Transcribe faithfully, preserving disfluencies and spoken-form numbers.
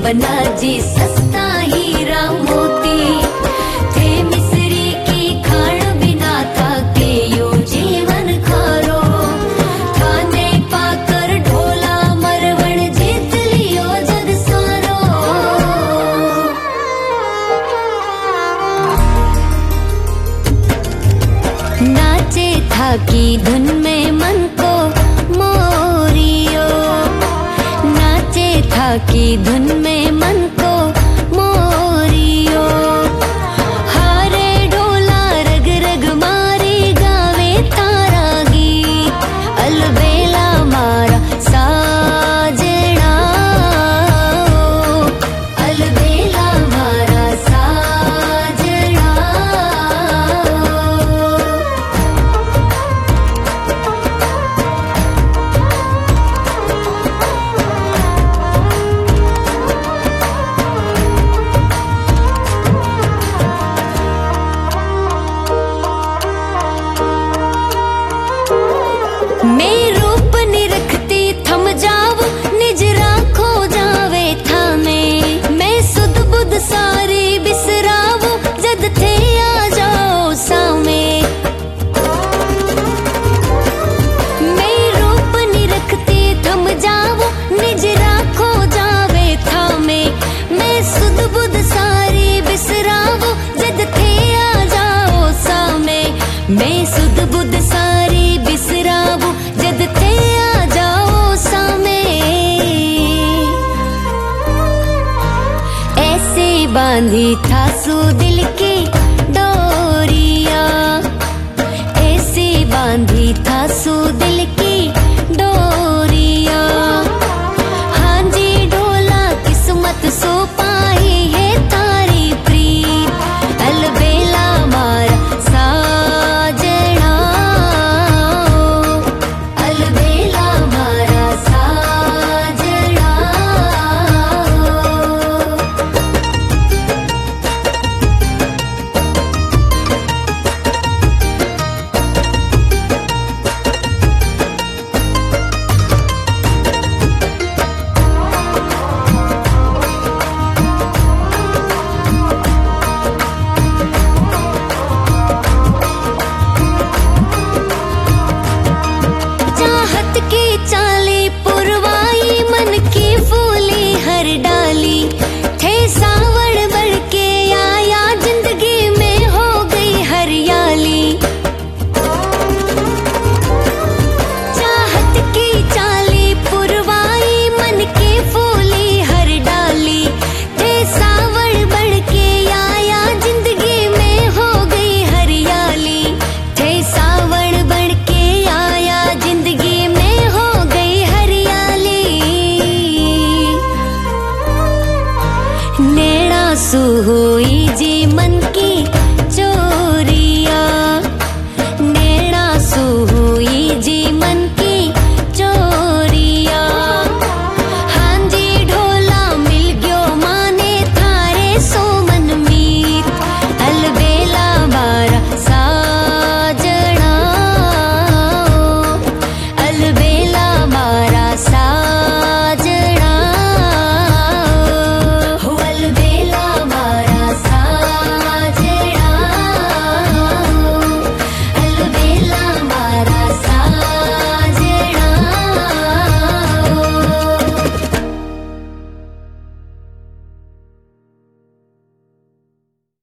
बना जी सस्ता हीरा मोती थे मिस्री की खाण बिना था के यो जीवन खारो थाने पाकर ढोला मरवण जीत लियो जग सारो। नाचे था की धुन में मन को मोरियो नाचे था की धुन में मन को मोरियो हारे ढोला रग रग मारी गावे तारा गीत अलबेला मारा साजना अलबेला मारा साजना। मैं रूप निरखती थम जाव निज राखो जावे थाने मैं सुध बुध सारी बिसरावो जद थे आ जाओ सामे। मैं रूप निरखती थम जावो निज राखो जावे थामे मैं सुध बुध सारी बिसरावो जद थे आ जाओ सामे मैं सुध बुध सारी बिसरावो जद थे आ जाओ सामे। ऐसे बांधी था सू दिल के